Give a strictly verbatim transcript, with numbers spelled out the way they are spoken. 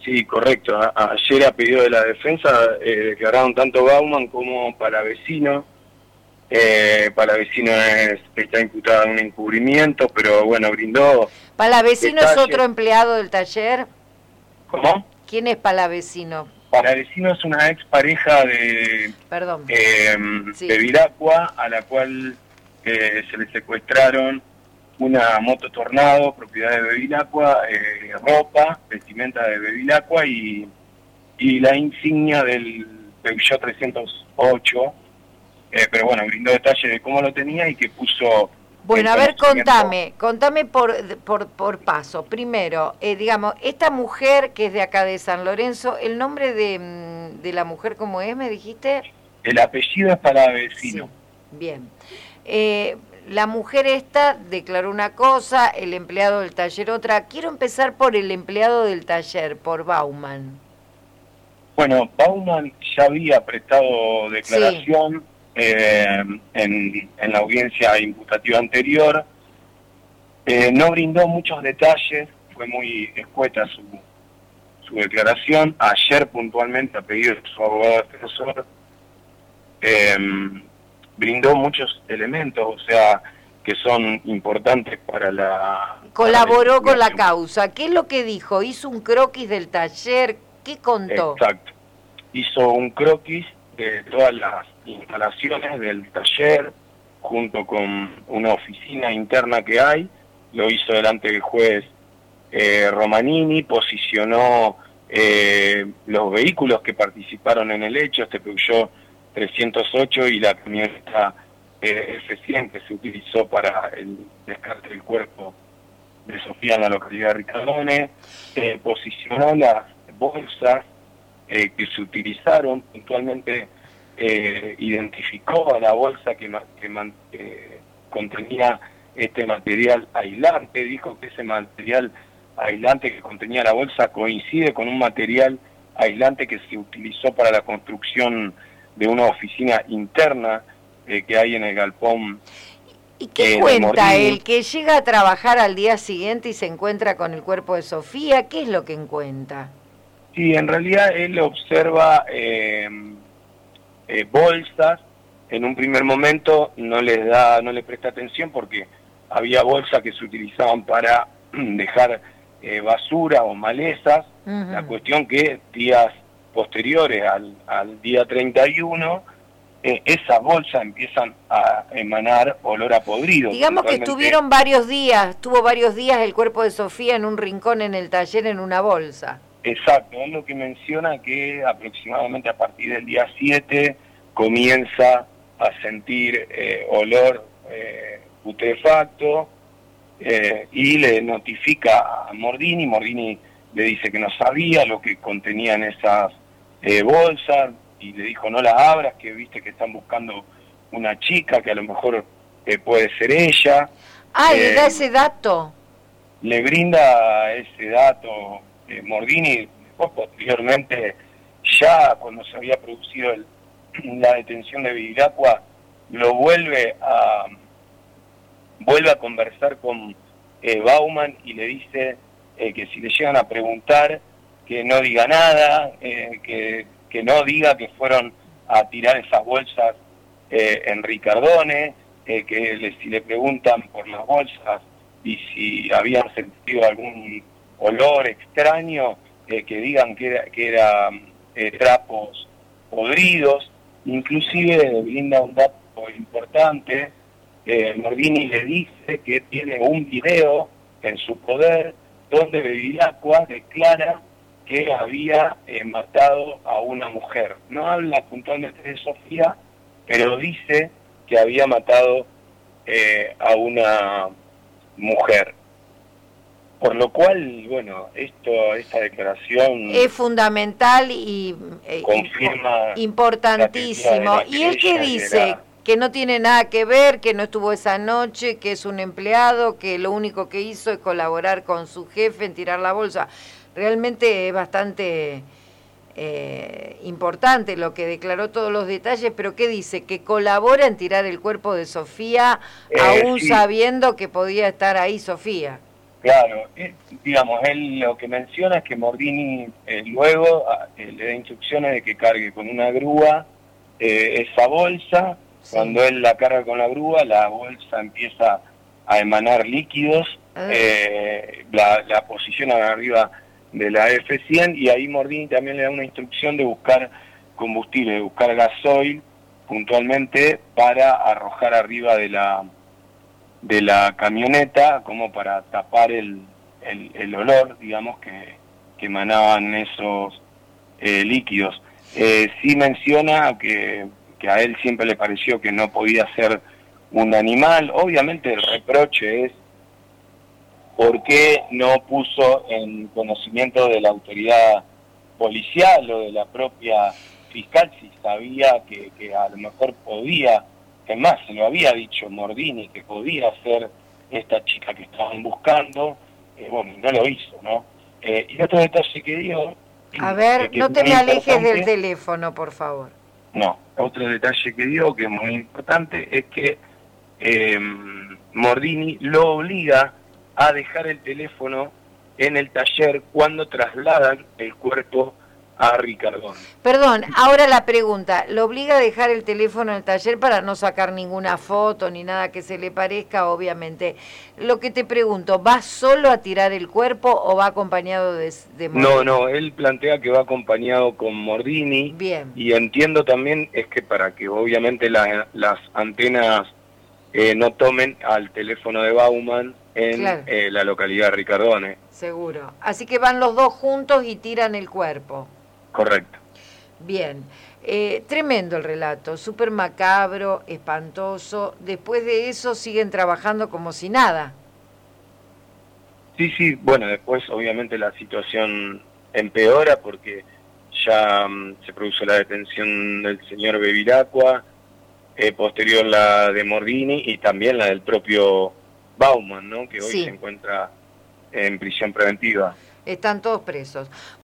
Sí, correcto. A- ayer a pedido de la defensa eh, declararon tanto Bauman como Palavecino. Eh, Palavecino es, está imputada en un encubrimiento, pero bueno, brindó ¿Palavecino es detalles. otro empleado del taller? ¿Cómo? ¿Quién es Palavecino? Palavecino es una ex pareja de, Perdón. eh, Sí. de Vilacua, a la cual eh, se le secuestraron una moto Tornado, propiedad de Bevilacqua, eh, ropa, vestimenta de Bevilacqua y, y la insignia del Peugeot trescientos ocho, eh, pero bueno, brindó detalles de cómo lo tenía y que puso... Bueno, a ver, contame, contame por, por, por paso. Primero, eh, digamos, esta mujer que es de acá de San Lorenzo, ¿el nombre de, de la mujer cómo es, me dijiste? El apellido es Palavecino. Sí, bien. Eh, la mujer esta declaró una cosa, el empleado del taller otra. Quiero empezar por el empleado del taller, por Bauman. Bueno, Bauman ya había prestado declaración sí. eh, en, en la audiencia imputativa anterior. Eh, no brindó muchos detalles, fue muy escueta su, su declaración. Ayer puntualmente, a pedido de su abogado defensor, eh, brindó muchos elementos, o sea, que son importantes para la... Colaboró para la con la causa. ¿Qué es lo que dijo? ¿Hizo un croquis del taller? ¿Qué contó? Exacto. Hizo un croquis de todas las instalaciones del taller, junto con una oficina interna que hay. Lo hizo delante del juez eh, Romanini, posicionó eh, los vehículos que participaron en el hecho, este Peugeot trescientos ocho y la camioneta eh, F cien que se utilizó para el descarte del cuerpo de Sofía en la localidad de Ricardone, eh, posicionó las bolsas eh, que se utilizaron, puntualmente eh, identificó a la bolsa que, que eh, contenía este material aislante, dijo que ese material aislante que contenía la bolsa coincide con un material aislante que se utilizó para la construcción de una oficina interna eh, que hay en el galpón. ¿Y qué eh, cuenta él? ¿Que llega a trabajar al día siguiente y se encuentra con el cuerpo de Sofía? ¿Qué es lo que encuentra? Sí, en realidad él observa eh, eh, bolsas. En un primer momento no les da, no le presta atención porque había bolsas que se utilizaban para dejar eh, basura o malezas. Uh-huh. La cuestión que días posteriores al, al día treinta y uno, eh, esas bolsas empiezan a emanar olor a podrido. Digamos que estuvieron varios días, estuvo varios días el cuerpo de Sofía en un rincón en el taller en una bolsa. Exacto, es lo que menciona que aproximadamente a partir del día siete comienza a sentir eh, olor eh, putrefacto eh, y le notifica a Mordini. Mordini le dice que no sabía lo que contenían esas eh, bolsas y le dijo no las abras, que viste que están buscando una chica que a lo mejor eh, puede ser ella. Ah, eh, le da ese dato. Le brinda ese dato eh, Mordini. Después, posteriormente, ya cuando se había producido el, la detención de Bevilacqua, lo vuelve a vuelve a conversar con eh, Bauman y le dice eh, que si le llegan a preguntar que no diga nada, eh, que, que no diga que fueron a tirar esas bolsas eh, en Ricardone, eh, que le, si le preguntan por las bolsas y si habían sentido algún olor extraño, eh, que digan que era, que era eh, trapos podridos. Inclusive brinda un dato importante. eh, Mordini le dice que tiene un video en su poder donde Bevilacqua declara que había eh, matado a una mujer. No habla puntualmente de Sofía, pero dice que había matado eh, a una mujer. Por lo cual, bueno, esto, esta declaración es fundamental y eh, confirma importantísimo. ¿Y él qué dice? Era... Que no tiene nada que ver, que no estuvo esa noche, que es un empleado, que lo único que hizo es colaborar con su jefe en tirar la bolsa. Realmente es bastante eh, importante lo que declaró, todos los detalles, pero ¿qué dice? Que colabora en tirar el cuerpo de Sofía, eh, aún sí. sabiendo que podía estar ahí Sofía. Claro, eh, digamos, él lo que menciona es que Mordini eh, luego eh, le da instrucciones de que cargue con una grúa eh, esa bolsa. Sí. Cuando él la carga con la grúa, la bolsa empieza a emanar líquidos, eh, la, la posicionan arriba de la F cien y ahí Mordini también le da una instrucción de buscar combustible, de buscar gasoil puntualmente para arrojar arriba de la de la camioneta, como para tapar el, el, el olor, digamos, que, que emanaban esos eh, líquidos. Eh, sí menciona que, que a él siempre le pareció que no podía ser un animal. Obviamente el reproche es por qué no puso en conocimiento de la autoridad policial o de la propia fiscal si sabía que, que a lo mejor podía. Es más, se lo había dicho Mordini que podía ser esta chica que estaban buscando, eh, bueno, no lo hizo, ¿no? Eh, y otro detalle que dio... A ver, que no te me alejes del teléfono, por favor. No, otro detalle que dio, que es muy importante, es que eh, Mordini lo obliga a dejar el teléfono en el taller cuando trasladan el cuerpo a Ricardone. Perdón, ahora la pregunta, ¿lo obliga a dejar el teléfono en el taller para no sacar ninguna foto ni nada que se le parezca? Obviamente. Lo que te pregunto, ¿va solo a tirar el cuerpo o va acompañado de, de Mordini? No, no, él plantea que va acompañado con Mordini. Bien. Y entiendo también es que para que obviamente la, las antenas eh, no tomen al teléfono de Bauman en claro. eh, la localidad de Ricardone. Seguro. Así que van los dos juntos y tiran el cuerpo. Correcto. Bien, eh, tremendo el relato, súper macabro, espantoso. Después de eso siguen trabajando como si nada. Sí, sí, bueno, después obviamente la situación empeora porque ya um, se produce la detención del señor Bevilacqua, eh, posterior la de Mordini y también la del propio Bauman, ¿no? Que hoy sí. se encuentra en prisión preventiva. Están todos presos.